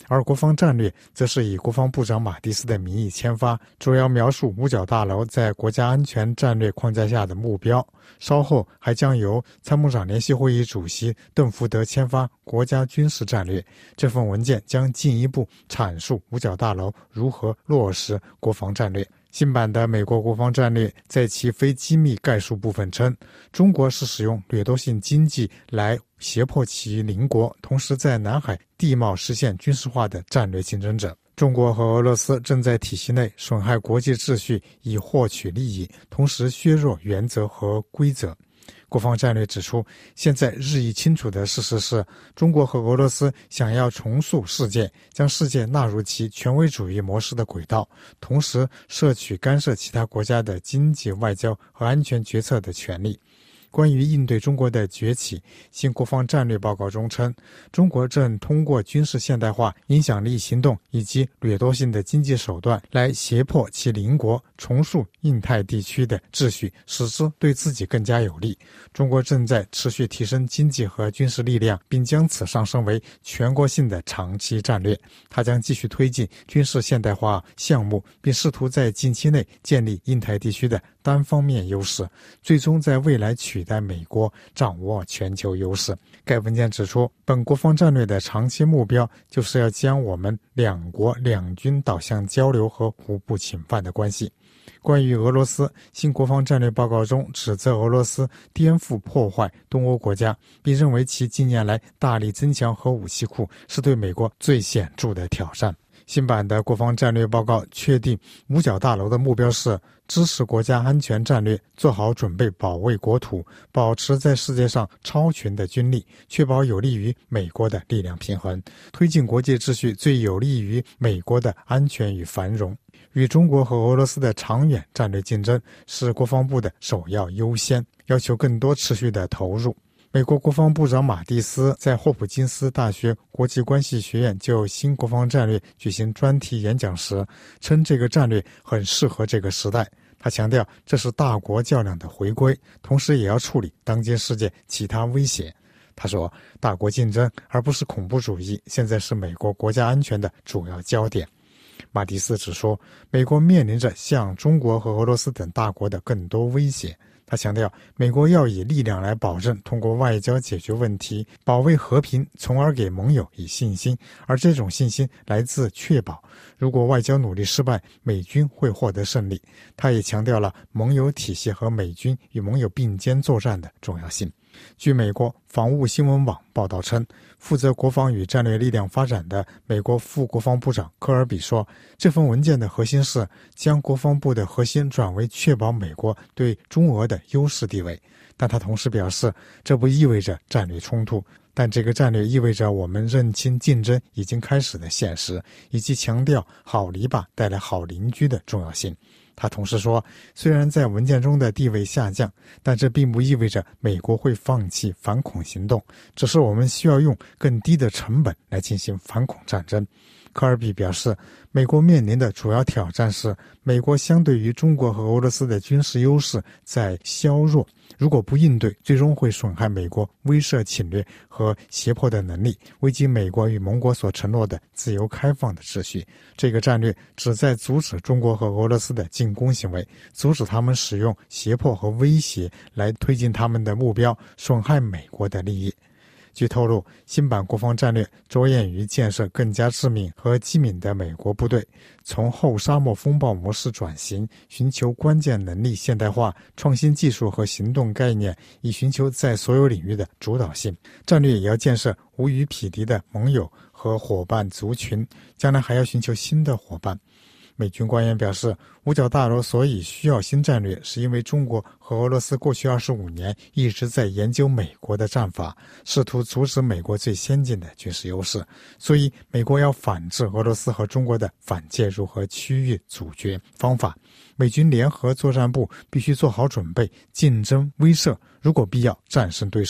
S7: 而国防战略则是以国防部长马蒂斯的名义签发，主要描述五角大楼在国家安全战略框架下的目标。稍后还将由参谋长联席会议主席邓福德签发国家军事战略。这份文件将进一步阐述五角大楼如何落实国防战略。新版的美国国防战略在其非机密概述部分称，中国是使用掠夺性经济来胁迫其邻国，同时在南海地貌实现军事化的战略竞争者。中国和俄罗斯正在体系内损害国际秩序以获取利益，同时削弱原则和规则。国防战略指出，现在日益清楚的事实是，中国和俄罗斯想要重塑世界，将世界纳入其权威主义模式的轨道，同时摄取干涉其他国家的经济、外交和安全决策的权利。关于应对中国的崛起，新国防战略报告中称，中国正通过军事现代化、影响力行动以及掠夺性的经济手段来胁迫其邻国重塑印太地区的秩序，使之对自己更加有利。中国正在持续提升经济和军事力量，并将此上升为全国性的长期战略。它将继续推进军事现代化项目，并试图在近期内建立印太地区的单方面优势，最终在未来取代美国，掌握全球优势。该文件指出，本国防战略的长期目标就是要将我们两国两军导向交流和互不侵犯的关系。关于俄罗斯，新国防战略报告中指责俄罗斯颠覆破坏东欧国家，并认为其近年来大力增强核武器库是对美国最显著的挑战。新版的国防战略报告确定，五角大楼的目标是支持国家安全战略，做好准备保卫国土，保持在世界上超群的军力，确保有利于美国的力量平衡，推进国际秩序最有利于美国的安全与繁荣。与中国和俄罗斯的长远战略竞争是国防部的首要优先，要求更多持续的投入。美国国防部长马蒂斯在霍普金斯大学国际关系学院就新国防战略举行专题演讲时，称这个战略很适合这个时代。他强调，这是大国较量的回归，同时也要处理当今世界其他威胁。他说，大国竞争而不是恐怖主义，现在是美国国家安全的主要焦点。马蒂斯指出，美国面临着像中国和俄罗斯等大国的更多威胁。他强调，美国要以力量来保证通过外交解决问题，保卫和平，从而给盟友以信心，而这种信心来自确保，如果外交努力失败，美军会获得胜利。他也强调了盟友体系和美军与盟友并肩作战的重要性。据美国防务新闻网报道称，负责国防与战略力量发展的美国副国防部长科尔比说，这份文件的核心是将国防部的核心转为确保美国对中俄的优势地位。但他同时表示，这不意味着战略冲突，但这个战略意味着我们认清竞争已经开始的现实，以及强调好篱笆带来好邻居的重要性。他同时说，虽然在文件中的地位下降，但这并不意味着美国会放弃反恐行动，只是我们需要用更低的成本来进行反恐战争。科尔比表示，美国面临的主要挑战是，美国相对于中国和俄罗斯的军事优势在削弱，如果不应对，最终会损害美国威慑侵略和胁迫的能力，危及美国与盟国所承诺的自由开放的秩序。这个战略旨在阻止中国和俄罗斯的进攻行为，阻止他们使用胁迫和威胁来推进他们的目标，损害美国的利益。据透露，新版国防战略着眼于建设更加致命和机敏的美国部队，从后沙漠风暴模式转型，寻求关键能力现代化、创新技术和行动概念，以寻求在所有领域的主导性。战略也要建设无与匹敌的盟友和伙伴族群，将来还要寻求新的伙伴。美军官员表示，五角大楼所以需要新战略，是因为中国和俄罗斯过去二十五年一直在研究美国的战法，试图阻止美国最先进的军事优势，所以美国要反制俄罗斯和中国的反介入和区域阻绝方法。美军联合作战部必须做好准备，竞争威慑，如果必要战胜对手。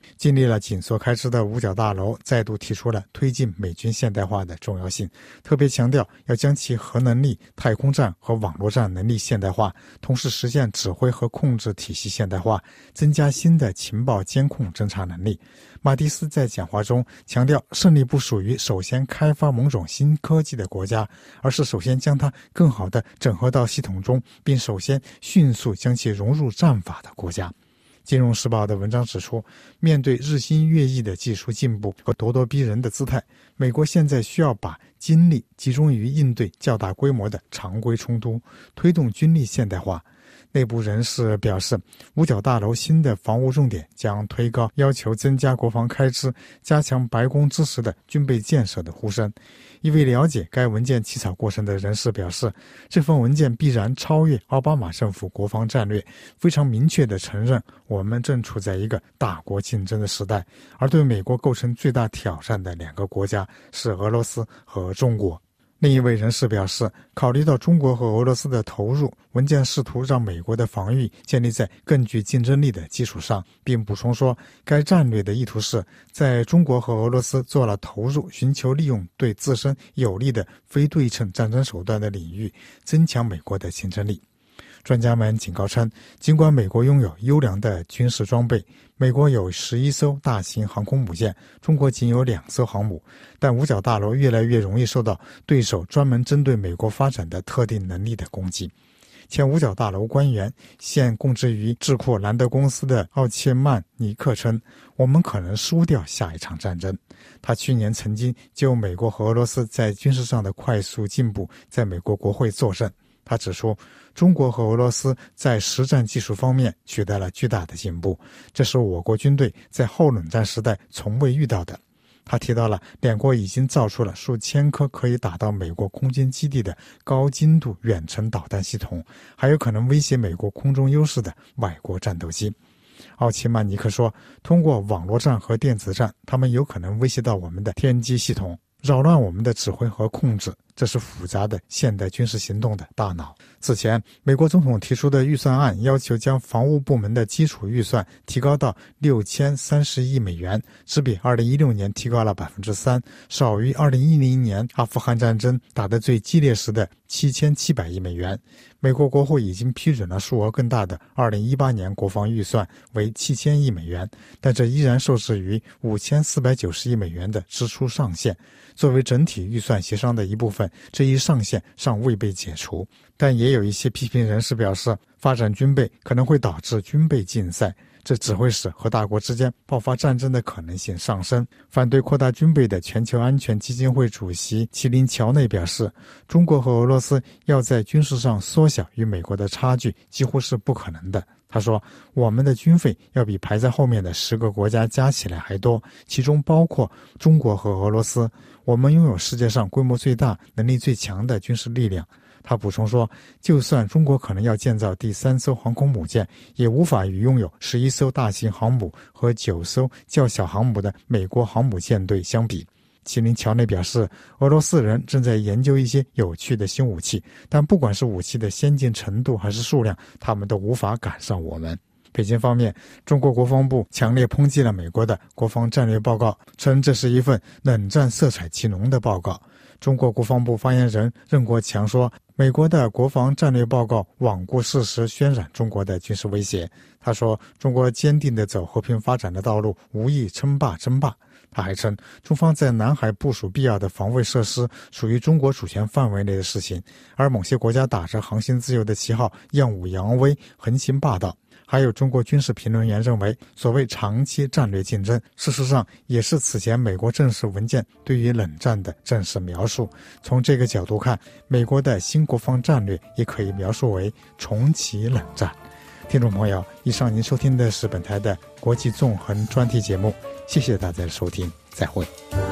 S7: 经历了紧缩开支的五角大楼再度提出了推进美军现代化的重要性，特别强调要将其核能力、太空战和网络战能力现代化，同时实现指挥和控制体系现代化，增加新的情报监控侦察能力。马蒂斯在讲话中强调，胜利不属于首先开发某种新科技的国家，而是首先将它更好地整合到系统中，并首先迅速将其融入战法的国家。金融时报的文章指出，面对日新月异的技术进步和咄咄逼人的姿态，美国现在需要把精力集中于应对较大规模的常规冲突，推动军力现代化。内部人士表示，五角大楼新的防务重点将推高要求增加国防开支、加强白宫支持的军备建设的呼声。一位了解该文件起草过程的人士表示，这份文件必然超越奥巴马政府国防战略，非常明确地承认我们正处在一个大国竞争的时代，而对美国构成最大挑战的两个国家是俄罗斯和中国。另一位人士表示，考虑到中国和俄罗斯的投入，文件试图让美国的防御建立在更具竞争力的基础上，并补充说，该战略的意图是在中国和俄罗斯做了投入，寻求利用对自身有利的非对称战争手段的领域，增强美国的竞争力。专家们警告称，尽管美国拥有优良的军事装备，美国有十一艘大型航空母舰，中国仅有两艘航母，但五角大楼越来越容易受到对手专门针对美国发展的特定能力的攻击。前五角大楼官员、现供职于智库兰德公司的奥切曼尼克称，我们可能输掉下一场战争。他去年曾经就美国和俄罗斯在军事上的快速进步在美国国会作证。他指出，中国和俄罗斯在实战技术方面取得了巨大的进步，这是我国军队在后冷战时代从未遇到的。他提到了两国已经造出了数千颗可以打到美国空军基地的高精度远程导弹系统，还有可能威胁美国空中优势的外国战斗机。奥奇曼尼克说，通过网络战和电子战，他们有可能威胁到我们的天基系统，扰乱我们的指挥和控制，这是复杂的现代军事行动的大脑。此前，美国总统提出的预算案要求将防务部门的基础预算提高到六千三十亿美元，只比二零一六年提高了百分之三，少于二零一零年阿富汗战争打得最激烈时的七千七百亿美元。美国国会已经批准了数额更大的二零一八年国防预算为七千亿美元，但这依然受制于五千四百九十亿美元的支出上限。作为整体预算协商的一部分，这一上限尚未被解除。但也有一些批评人士表示，发展军备可能会导致军备竞赛，这只会使和大国之间爆发战争的可能性上升。反对扩大军备的全球安全基金会主席麒麟乔内表示，中国和俄罗斯要在军事上缩小与美国的差距几乎是不可能的。他说，我们的军费要比排在后面的十个国家加起来还多，其中包括中国和俄罗斯。我们拥有世界上规模最大、能力最强的军事力量。他补充说，就算中国可能要建造第三艘航空母舰，也无法与拥有十一艘大型航母和九艘较小航母的美国航母舰队相比。麒麟乔内表示，俄罗斯人正在研究一些有趣的新武器，但不管是武器的先进程度还是数量，他们都无法赶上我们。北京方面，中国国防部强烈抨击了美国的国防战略报告，称这是一份冷战色彩极浓的报告。中国国防部发言人任国强说，美国的国防战略报告罔顾事实，渲染中国的军事威胁。他说，中国坚定地走和平发展的道路，无意称霸争霸。他还称，中方在南海部署必要的防卫设施属于中国主权范围内的事情，而某些国家打着航行自由的旗号耀武扬威，横行霸道。还有中国军事评论员认为，所谓长期战略竞争，事实上也是此前美国正式文件对于冷战的正式描述。从这个角度看，美国的新国防战略也可以描述为重启冷战。听众朋友，以上您收听的是本台的国际纵横专题节目，谢谢大家的收听，再会。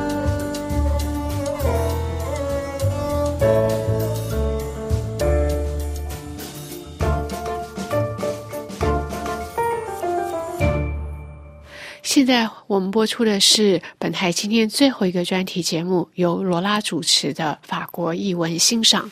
S1: 现在我们播出的是本台今天最后一个专题节目，由罗拉主持的法国译文欣赏。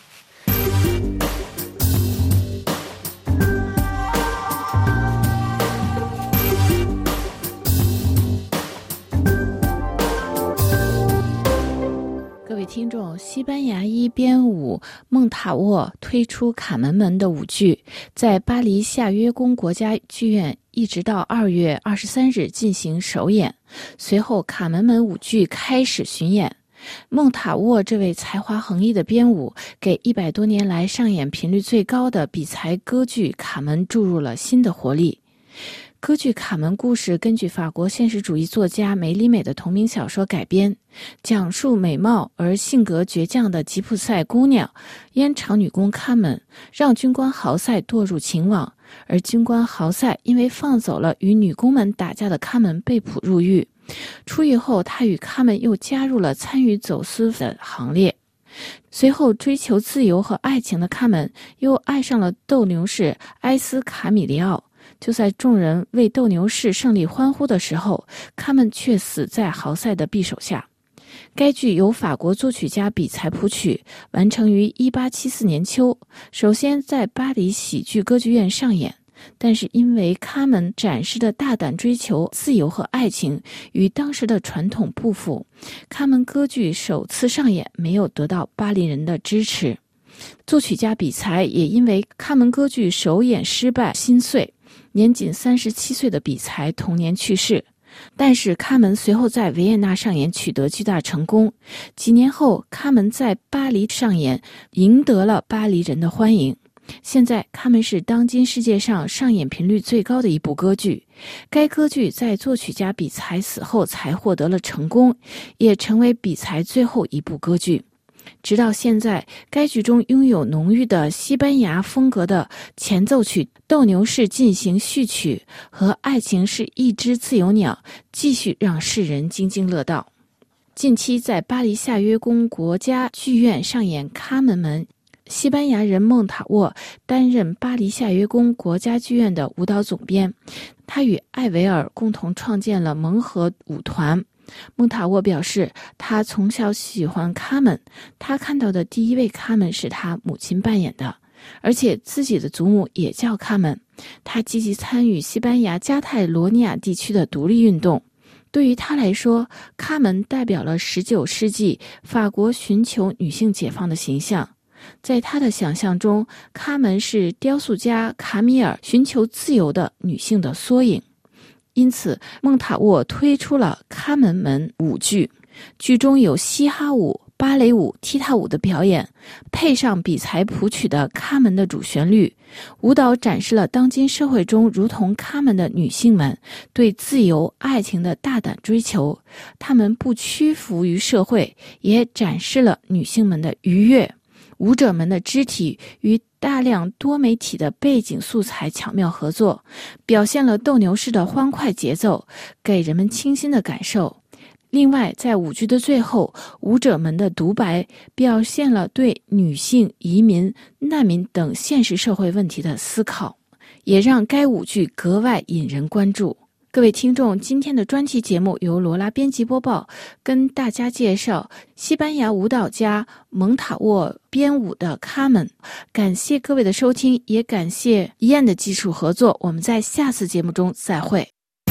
S3: 西班牙裔编舞孟塔沃推出《卡门门》的舞剧，在巴黎夏约宫国家剧院一直到二月二十三日进行首演，随后《卡门门》舞剧开始巡演。孟塔沃这位才华横溢的编舞，给一百多年来上演频率最高的比才歌剧《卡门》注入了新的活力。歌剧《卡门》故事根据法国现实主义作家梅里美的同名小说改编，讲述美貌而性格倔强的吉普赛姑娘烟厂女工卡门让军官豪塞堕入情网，而军官豪塞因为放走了与女工们打架的卡门被捕入狱。出狱后，他与卡门又加入了参与走私的行列。随后追求自由和爱情的卡门又爱上了斗牛士埃斯卡米利奥。就在众人为斗牛士胜利欢呼的时候，卡门却死在豪塞的匕首下。该剧由法国作曲家比才谱曲，完成于一八七四年秋，首先在巴黎喜剧歌剧院上演。但是因为卡门展示的大胆追求自由和爱情与当时的传统不符，卡门歌剧首次上演没有得到巴黎人的支持。作曲家比才也因为卡门歌剧首演失败心碎，年仅三十七岁的比才同年去世。但是卡门随后在维也纳上演取得巨大成功，几年后卡门在巴黎上演，赢得了巴黎人的欢迎。现在卡门是当今世界上上演频率最高的一部歌剧，该歌剧在作曲家比才死后才获得了成功，也成为比才最后一部歌剧。直到现在，该剧中拥有浓郁的西班牙风格的前奏曲《斗牛士进行序曲》和《爱情是一只自由鸟》继续让世人津津乐道。近期在巴黎夏约宫国家剧院上演《卡门门》，西班牙人孟塔沃担任巴黎夏约宫国家剧院的舞蹈总编，他与艾维尔共同创建了蒙河舞团。孟塔沃表示，他从小喜欢卡门，他看到的第一位卡门是他母亲扮演的，而且自己的祖母也叫卡门。他积极参与西班牙加泰罗尼亚地区的独立运动。对于他来说，卡门代表了十九世纪法国寻求女性解放的形象。在他的想象中，卡门是雕塑家卡米尔寻求自由的女性的缩影。因此，孟塔沃推出了《卡门门》舞剧，剧中有嘻哈舞、芭蕾舞、踢踏舞的表演，配上比才谱曲的《卡门》的主旋律，舞蹈展示了当今社会中如同卡门的女性们对自由、爱情的大胆追求。她们不屈服于社会，也展示了女性们的愉悦。舞者们的肢体与大量多媒体的背景素材巧妙合作，表现了斗牛士的欢快节奏，给人们清新的感受。另外，在舞剧的最后，舞者们的独白表现了对女性、移民、难民等现实社会问题的思考，也让该舞剧格外引人关注。各位听众，今天的专题节目由罗拉编辑播报，跟大家介绍西班牙舞蹈家蒙塔沃编舞的《卡门》。感谢各位的收听，也感谢伊安的技术合作。我们在下次节目中再会。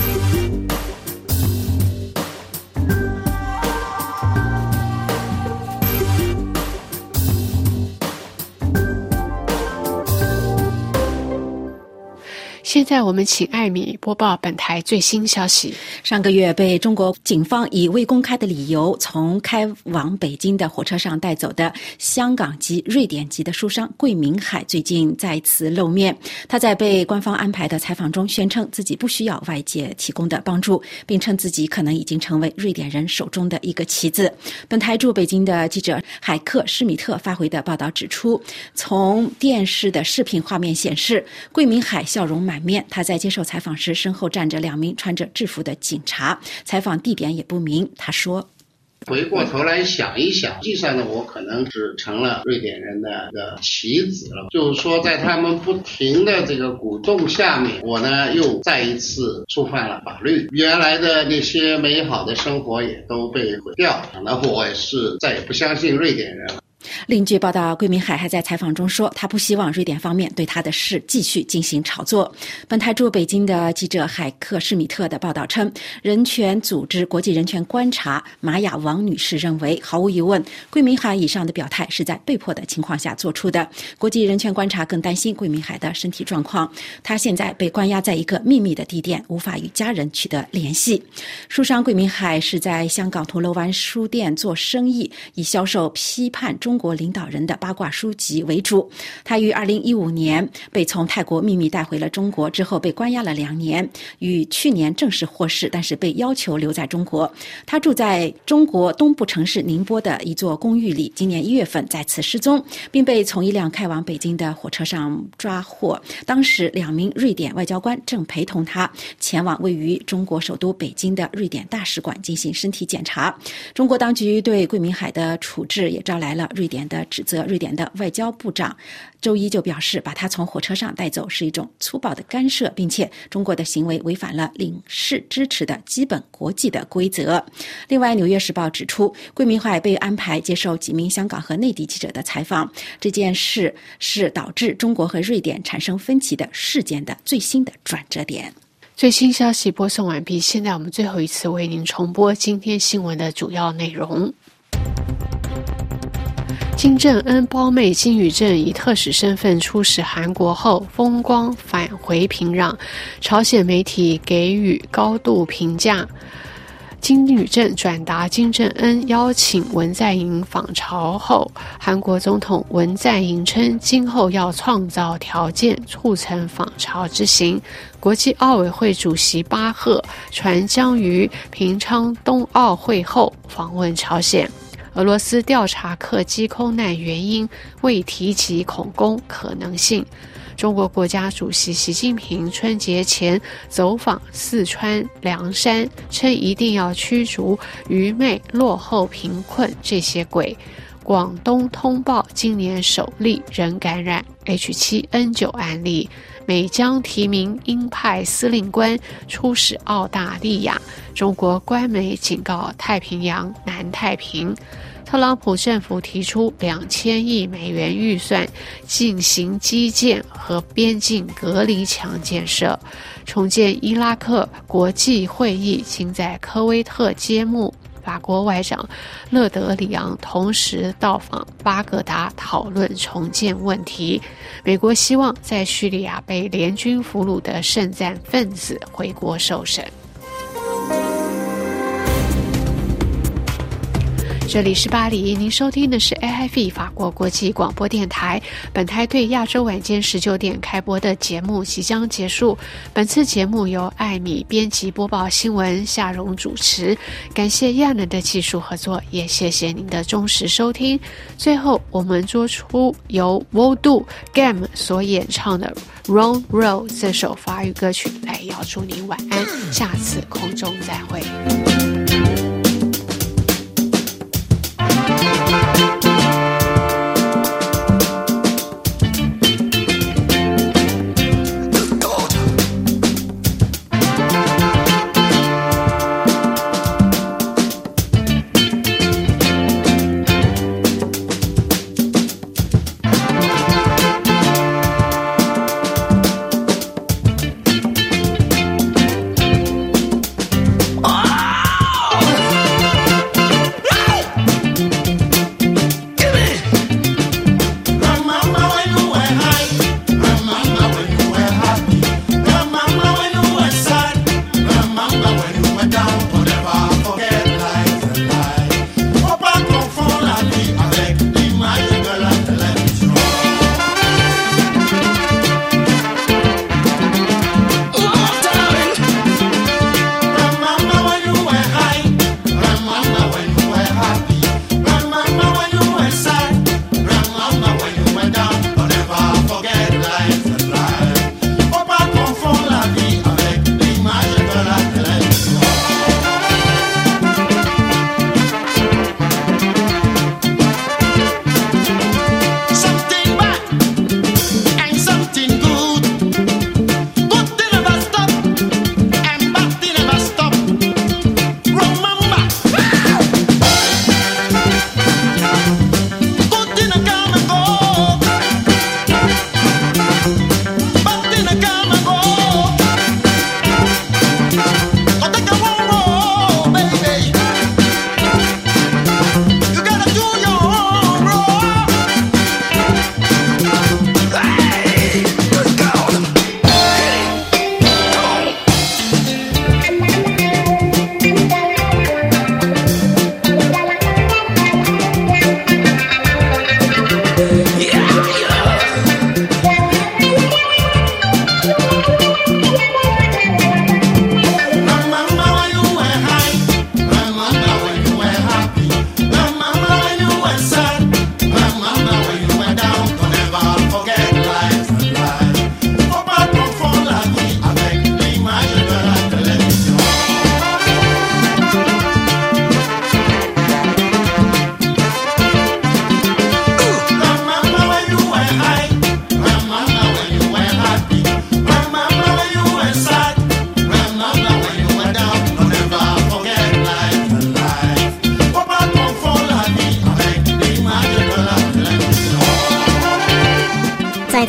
S1: 现在我们请艾米播报本台最新消息。
S2: 上个月被中国警方以未公开的理由从开往北京的火车上带走的香港籍、瑞典籍的书商桂明海最近再次露面。他在被官方安排的采访中宣称自己不需要外界提供的帮助，并称自己可能已经成为瑞典人手中的一个棋子。本台驻北京的记者海克施米特发回的报道指出，从电视的视频画面显示，桂明海笑容满面，他在接受采访时身后站着两名穿着制服的警察，采访地点也不明。他说，
S8: 回过头来想一想，实际上呢，我可能是成了瑞典人的的棋子了。就是说，在他们不停的这个鼓动下面，我呢又再一次触犯了法律，原来的那些美好的生活也都被毁掉了。那我也是再也不相信瑞典人了。
S2: 另据报道，桂明海还在采访中说，他不希望瑞典方面对他的事继续进行炒作。本台驻北京的记者海克施米特的报道称，人权组织国际人权观察玛雅王女士认为，毫无疑问，桂明海以上的表态是在被迫的情况下做出的。国际人权观察更担心桂明海的身体状况，他现在被关押在一个秘密的地点，无法与家人取得联系。书商桂明海是在香港铜锣湾书店做生意，以销售批判中国领导人的八卦书籍为主。他于二零一五年被从泰国秘密带回了中国，之后被关押了两年，于去年正式获释，但是被要求留在中国。他住在中国东部城市宁波的一座公寓里，今年一月份再次失踪，并被从一辆开往北京的火车上抓获。当时两名瑞典外交官正陪同他前往位于中国首都北京的瑞典大使馆进行身体检查。中国当局对桂明海的处置也招来了瑞典的指责。瑞典的外交部长周一就表示，把他从火车上带走是一种粗暴的干涉，并且中国的行为违反了领事支持的基本国际的规则。另外，《纽约时报》指出，桂明海被安排接受几名香港和内地记者的采访，这件事是导致中国和瑞典产生分歧的事件的最新的转折点。
S1: 最新消息播送完毕，现在我们最后一次为您重播今天新闻的主要内容。金正恩胞妹金宇镇以特使身份出使韩国后风光返回平壤，朝鲜媒体给予高度评价。金宇镇转达金正恩邀请文在寅访朝后，韩国总统文在寅称，今后要创造条件促成访朝之行。国际奥委会主席巴赫传将于平昌冬奥会后访问朝鲜。俄罗斯调查客机空难原因，未提及恐攻可能性。中国国家主席习近平春节前走访四川凉山，称一定要驱逐愚昧、落后、贫困这些鬼。广东通报今年首例人感染 H 七 N 九 案例。美将提名鹰派司令官出使澳大利亚，中国官媒警告太平洋南太平。特朗普政府提出两千亿美元预算进行基建和边境隔离墙建设。重建伊拉克国际会议将在科威特揭幕。法国外长勒德里昂同时到访巴格达，讨论重建问题。美国希望在叙利亚被联军俘虏的圣战分子回国受审。这里是巴黎，您收听的是 A F I 法国国际广播电台。本台对亚洲晚间十九点开播的节目即将结束。本次节目由艾米编辑播报新闻，夏蓉主持。感谢亚能的技术合作，也谢谢您的忠实收听。最后，我们做出由 Voodoo Game 所演唱的 Roll Roll 这首法语歌曲来要祝您晚安，下次空中再会。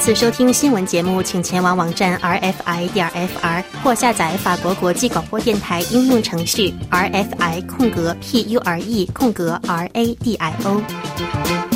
S9: 次收听新闻节目，请前往网站 r f i 点 f r 或下载法国国际广播电台应用程序 R F I 空格 P U R E 空格 R A D I O。